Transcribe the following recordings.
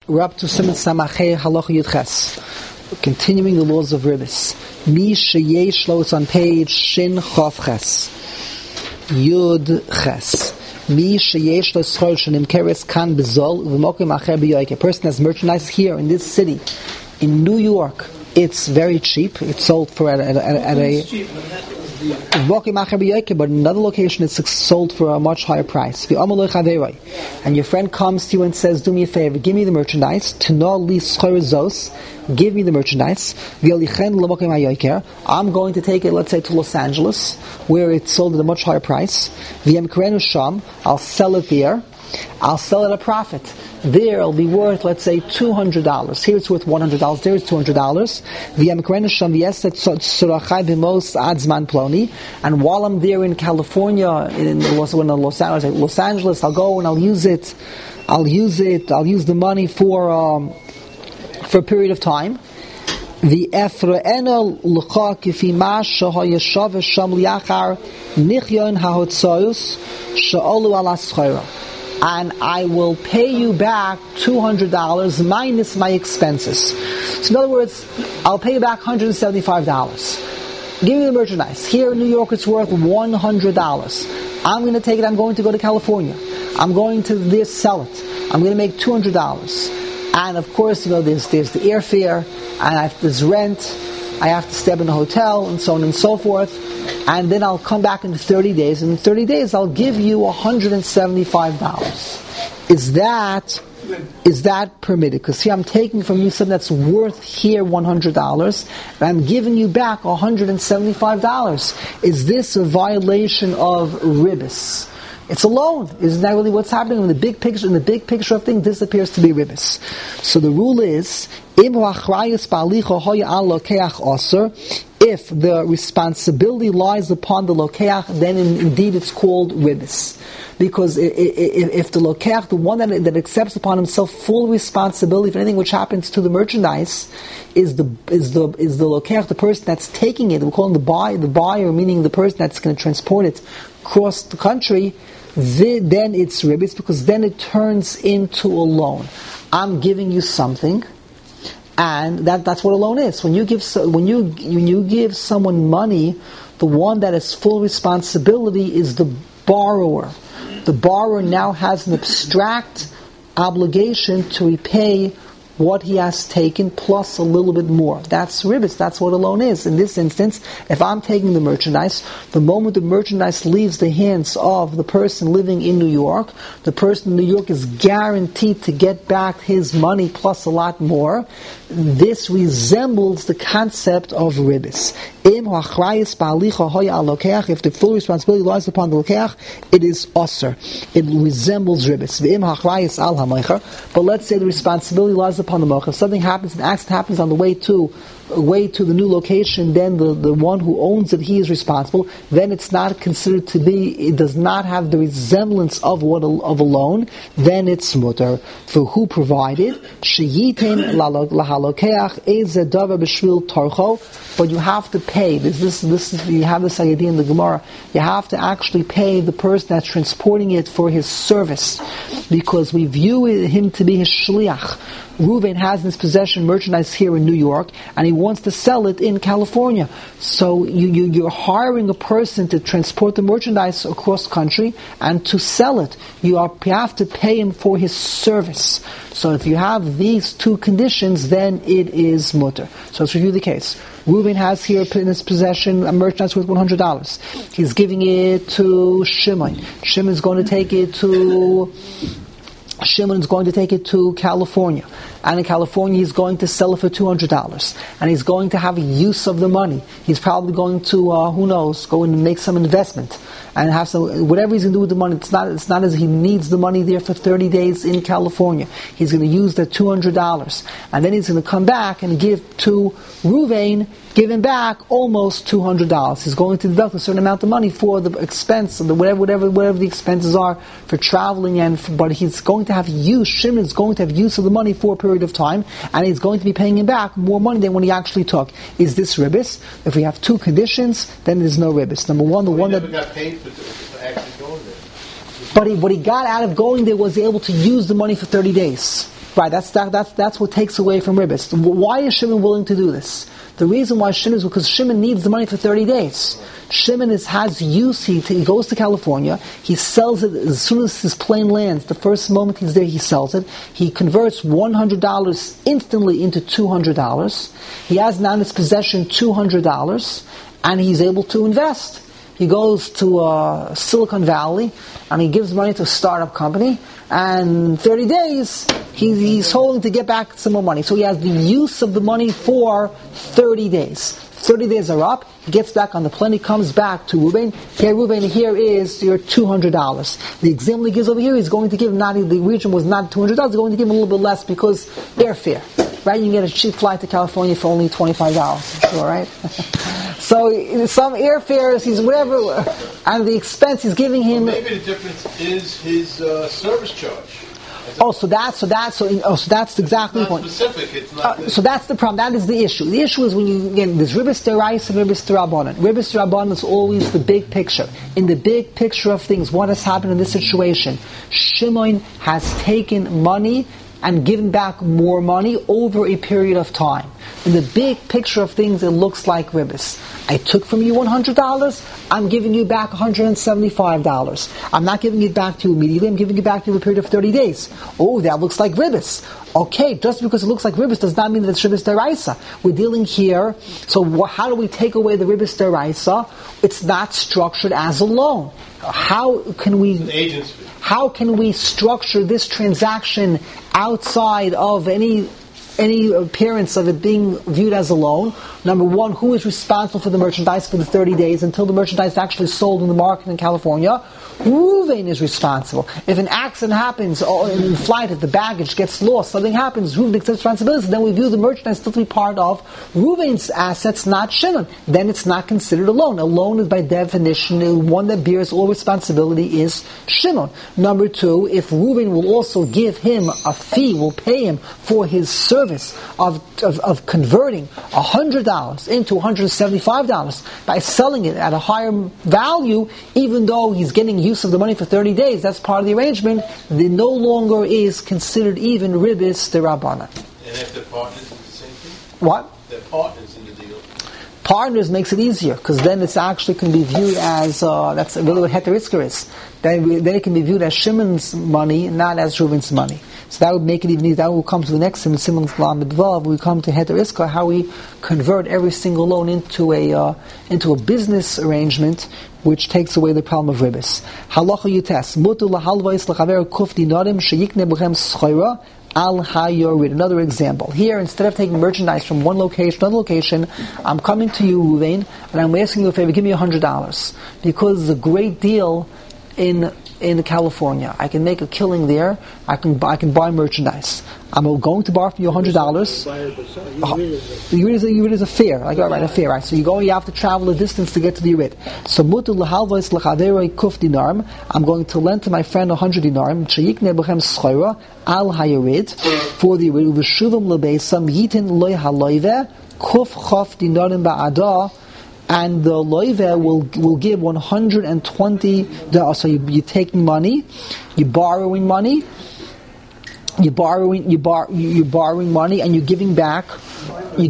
We're up to Siman Samachei Halacha Yud Ches. Continuing the laws of Ribbis. Mi sheyesh lo, it's on page Shin Chof Ches. Yud Ches. Mi sheyesh lo schol shenim keres kan bezol v'mokim acher b'yoyke. A person has merchandise here in this city, in New York. It's very cheap. It's sold for at a but in another location it's sold for a much higher price. And your friend comes to you and says, do me a favor, give me the merchandise. Give me the merchandise. I'm going to take it, let's say, to Los Angeles, where it's sold at a much higher price. I'll sell it there. I'll sell it at a profit. There it'll be worth, let's say, $200. Here it's worth $100. There it's $200. And while I'm there in California, in Los Angeles, I'll go and I'll use it. I'll use the money for a period of time. And I will pay you back $200 minus my expenses. So in other words, I'll pay you back $175. Give me the merchandise. Here in New York it's worth $100. I'm going to take it, I'm going to go to California. I'm going to there sell it. I'm going to make $200. And of course, there's the airfare, and there's rent, I have to stay in a hotel, and so on and so forth. And then I'll come back in 30 days, and in 30 days I'll give you $175. Is that permitted? Because here I'm taking from you something that's worth here $100, and I'm giving you back $175. Is this a violation of Ribbis? It's a loan. Isn't that really what's happening in the big picture? In the big picture of things, this appears to be Ribbis. So the rule is, if the responsibility lies upon the lokeach, then indeed it's called Ribbis. Because if the lokeach, the one that accepts upon himself full responsibility for anything which happens to the merchandise, is the lokeach, the person that's taking it, we call him the buyer, meaning the person that's going to transport it across the country, then it's Ribbis, because then it turns into a loan. I'm giving you something, and that's what a loan is. When you give someone money, the one that has full responsibility is the borrower. The borrower now has an abstract obligation to repay what he has taken plus a little bit more. That's Ribbis. That's what a loan is. In this instance, if I'm taking the merchandise, the moment the merchandise leaves the hands of the person living in New York, the person in New York is guaranteed to get back his money plus a lot more. This resembles the concept of Ribbis. If the full responsibility lies upon the lokeach, it is osir. It resembles Ribbis. But let's say the responsibility lies upon the mocher. If something happens, an accident happens on the way to the new location, then the one who owns it, he is responsible. Then it's not considered to be, it does not have the resemblance of a loan. Then it's mutter. For who provided? Sheyitin lahalokeach eze davar b'shvil torcho. But you have to pay. This you have this idea in the Gemara. You have to actually pay the person that's transporting it for his service, because we view him to be his shliach. Reuven has in his possession merchandise here in New York, and he wants to sell it in California. So you're hiring a person to transport the merchandise across country and to sell it. You have to pay him for his service. So if you have these two conditions, then it is mutter. So let's review the case. Reuven has here in his possession a merchandise worth $100. He's giving it to Shimon. Shimon's going to take it to California. And in California he's going to sell it for $200. And he's going to have use of the money. He's probably going to, go and make some investment. And have some, whatever he's going to do with the money. It's not as he needs the money there for 30 days in California. He's going to use that $200. And then he's going to come back and give to Reuven, give him back almost $200. He's going to deduct a certain amount of money for the expense, whatever the expenses are for traveling, but he's going to have use. Shimon is going to have use of the money for a period of time, and he's going to be paying him back more money than what he actually took. Is this Ribbis? If we have two conditions, then there's no Ribbis. Number one, the one that got paid for actually going there. But what he got out of going there was able to use the money for 30 days. Right, that's what takes away from ribbis. Why is Shimon willing to do this? The reason why Shimon is because Shimon needs the money for 30 days. Shimon has use. He goes to California. He sells it as soon as his plane lands. The first moment he's there, he sells it. He converts $100 instantly into $200. He has now in his possession $200, and he's able to invest. He goes to Silicon Valley, and he gives money to a startup company, and in 30 days, he's hoping to get back some more money. So he has the use of the money for 30 days. 30 days are up, he gets back on the plane, he comes back to Reuven. Here, Reuven, here is your $200. The example he gives over here, he's going to give, the region was not $200, he's going to give him a little bit less because airfare. Right? You can get a cheap flight to California for only $25, I'm sure, right? So some airfares, he's whatever, and the expense he's giving him. Well, maybe the difference is his service charge. So that's exactly the point. Specific. It's not so that's the problem. That is the issue. The issue is when there's Ribbis Deraisa and Ribbis Derabanan. Ribbis Derabanan is always the big picture. In the big picture of things, what has happened in this situation? Shimon has taken money and given back more money over a period of time. In the big picture of things, it looks like ribbis. I took from you $100, I'm giving you back $175. I'm not giving it back to you immediately, I'm giving it back to you in a period of 30 days. Oh, that looks like ribbis. Okay, just because it looks like ribbis does not mean that it's ribbis deraisa. We're dealing here, so how do we take away the ribbis deraisa? It's not structured as a loan. How can we structure this transaction outside of any appearance of it being viewed as a loan? Number one, who is responsible for the merchandise for the 30 days until the merchandise is actually sold in the market in California? Reuven is responsible. If an accident happens in flight, if the baggage gets lost, something happens, Reuven accepts responsibility, then we view the merchandise still to be part of Reuven's assets, not Shimon. Then it's not considered a loan. A loan is by definition one that bears all responsibility is Shimon. Number two, if Reuven will also give him a fee, will pay him for his service of converting $100 into $175 by selling it at a higher value, even though he's getting use of the money for 30 days, that's part of the arrangement, it no longer is considered even ribbis derabanan. And if they're partners, it's the same thing? What? They're partners in the deal. Partners makes it easier, because then it's actually can be viewed as, that's really what heter isker is. Then it can be viewed as Shimon's money, not as Reuven's money. So that would make it even easier. That will come to the next in Simon's Lamed Vav. We come to heter isker, how we convert every single loan into a business arrangement, which takes away the problem of ribbis. Halacha yutes mutu lahalvais lachaver kuf dinarim sheyikne b'chem schayra al hayorid. Another example. Here, instead of taking merchandise from one location to another location, I'm coming to you, Reuven, and I'm asking you a favor. Give me $100 because it's a great deal in California. I can make a killing there. I can buy merchandise. I'm going to borrow from you $100. The Yurid is a fare. Like, right, a fare, right? So you have to travel a distance to get to the Yurid. So mutu lahalvais lachaverei kuf dinarim. I'm going to lend to my friend 100 dinarim. Sheyikne b'chem schayra al haYurid for the Yurid. Uveshuvim lebeisam yitin loy haloive kuf chaf dinarim ba'ada. And the loive will give 120. So you're taking money, you're borrowing money, you're borrowing money, and you're giving back. The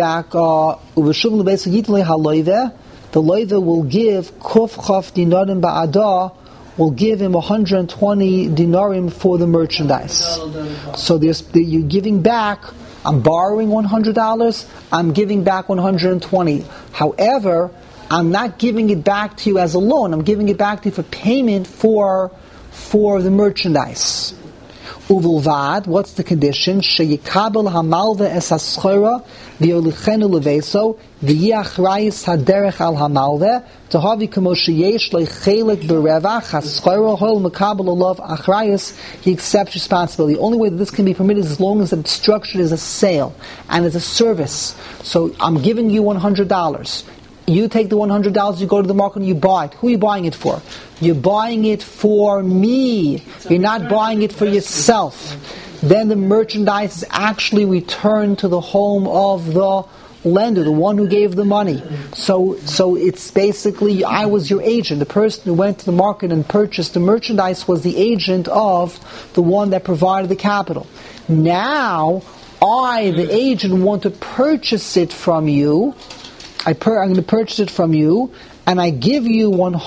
loive will give kuf chaf dinarim ba'ada, will give him 120 dinarim for the merchandise. So you're giving back. I'm borrowing $100, I'm giving back 120. However, I'm not giving it back to you as a loan, I'm giving it back to you for payment for the merchandise. Uvulvad, what's the condition? Sheyikabel hamalve es haschora v'yolichenu leveso v'yiachrayis haderech al hamalve tohavi kamo sheyesh lechelik berevach haschora hol mekabel olav achrayis. He accepts responsibility. The only way that this can be permitted is as long as it's structured as a sale and as a service. So I'm giving you $100. You take the $100, you go to the market and you buy it. Who are you buying it for? You're buying it for me. You're not buying it for yourself. Then the merchandise is actually returned to the home of the lender, the one who gave the money. So it's basically, I was your agent. The person who went to the market and purchased the merchandise was the agent of the one that provided the capital. Now, I, the agent, want to purchase it from you. I'm going to purchase it from you, and I give you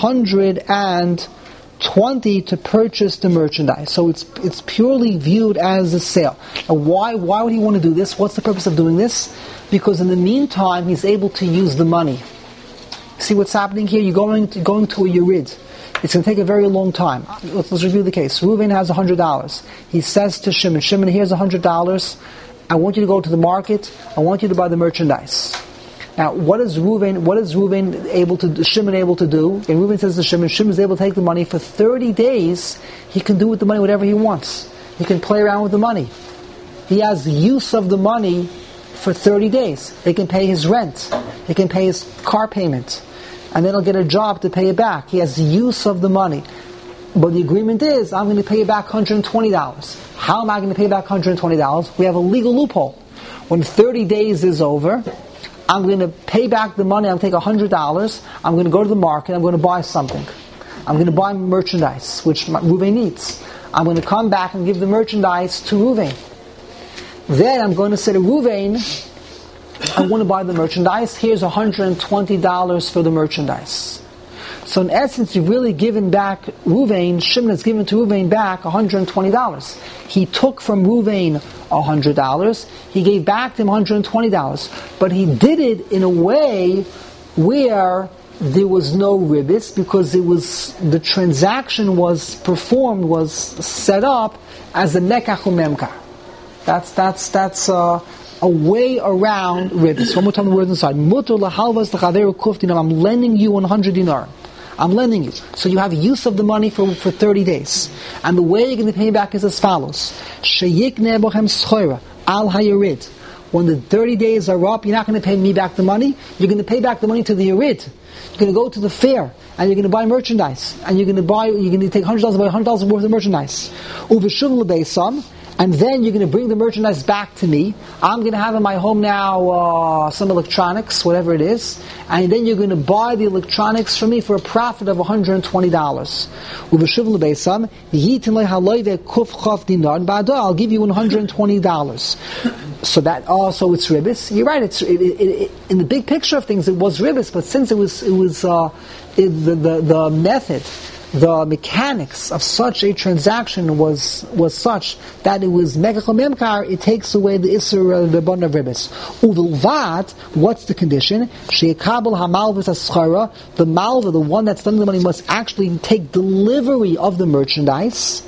120 to purchase the merchandise. So it's purely viewed as a sale. Now, why would he want to do this? What's the purpose of doing this? Because in the meantime, he's able to use the money. See what's happening here? You're going to a Yerid. It's going to take a very long time. Let's review the case. Reuven has $100. He says to Shimon, Shimon, here's $100. I want you to go to the market. I want you to buy the merchandise. Now, what is Shimon able to do? And Reuven says to Shimon is able to take the money for 30 days. He can do with the money whatever he wants. He can play around with the money. He has the use of the money for 30 days. He can pay his rent. He can pay his car payment. And then he'll get a job to pay it back. He has the use of the money. But the agreement is, I'm going to pay you back $120. How am I going to pay back $120? We have a legal loophole. When 30 days is over, I'm going to pay back the money. I'm going to take $100. I'm going to go to the market. I'm going to buy something. I'm going to buy merchandise, which Reuven needs. I'm going to come back and give the merchandise to Reuven. Then I'm going to say to Reuven, I want to buy the merchandise. Here's $120 for the merchandise. So in essence, you've really given back Reuven, Shimon has given to Reuven back $120. He took from Reuven $100. He gave back to him $120. But he did it in a way where there was no ribis, because the transaction was performed, was set up as a mekach umemkar. That's a way around ribis. One more time the words inside. Mutar lahalvas l'chaveru kuf dinar. I'm lending you 100 dinar. I'm lending you. So you have use of the money for 30 days. And the way you're going to pay back is as follows. Sheyikneh bochem schoira al hayerid. When the 30 days are up, you're not going to pay me back the money. You're going to pay back the money to the yerid. You're going to go to the fair and you're going to buy merchandise. And you're going to take $100 and buy $100 worth of merchandise. Uveshuvim lebeisam. And then you're going to bring the merchandise back to me. I'm going to have in my home now some electronics, whatever it is. And then you're going to buy the electronics from me for a profit of $120. I'll give you $120. So that also it's ribis. You're right. It, in the big picture of things, it was ribis. But since the method, the mechanics of such a transaction was such that it was mekach umemkar, it takes away the isur the bun of ribis. Uvilvat, what's the condition? Sheikabel hamalvus aschara, the malva, the one that's lending the money, must actually take delivery of the merchandise.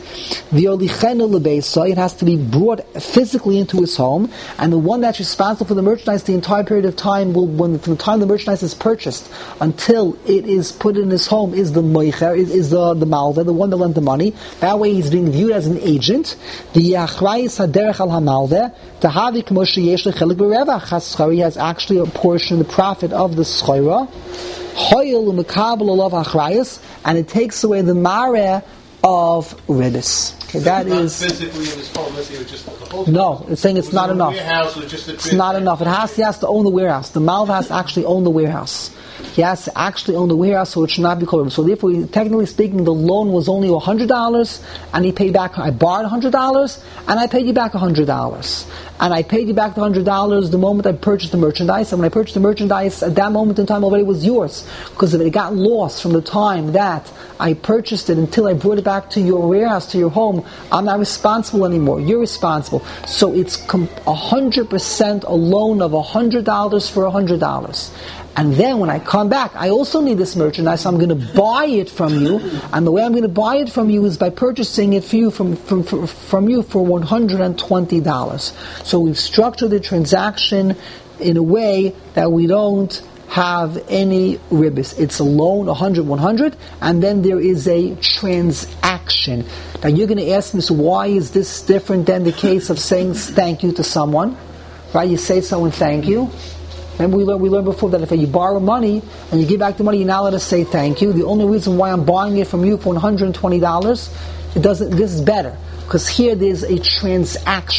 It has to be brought physically into his home, and the one that's responsible for the merchandise the entire period of time, from the time the merchandise is purchased until it is put in his home, is the moicher, is the malva, the one that lent the money. That way he's being viewed as an agent. The achrayis haderech al hamalva, tahavi k'moshe yesh lechelik b'revach haschari, he has actually a portion of the profit of the schora. Hoyel u'mekabel olav achrayis, and it takes away the mareh of ribis. Okay, that is physically in his home. Just the whole no, it's saying it's not enough. It's not enough. He has to own the warehouse. The malva has to actually own the warehouse. He has to actually own the warehouse, so it should not be called. So therefore, technically speaking, the loan was only $100, and he paid back. I borrowed $100, and I paid you back $100. And I paid you back the $100 the moment I purchased the merchandise. And when I purchased the merchandise, at that moment in time, already was yours, because if it got lost from the time that I purchased it until I brought it back to your warehouse, to your home, I'm not responsible anymore. You're responsible. So it's 100% a loan of $100 for $100. And then when I come back, I also need this merchandise. So I'm going to buy it from you, and the way I'm going to buy it from you is by purchasing it for you from you for $120. So we've structured the transaction in a way that we don't have any ribis. It's a loan, 100, and then there is a transaction. Now you're going to ask me, so why is this different than the case of saying thank you to someone? Right? You say someone thank you. Remember we learned before that if you borrow money and you give back the money, you're not allowed to say thank you. The only reason why I'm buying it from you for $120, this is better. Because here there's a transaction.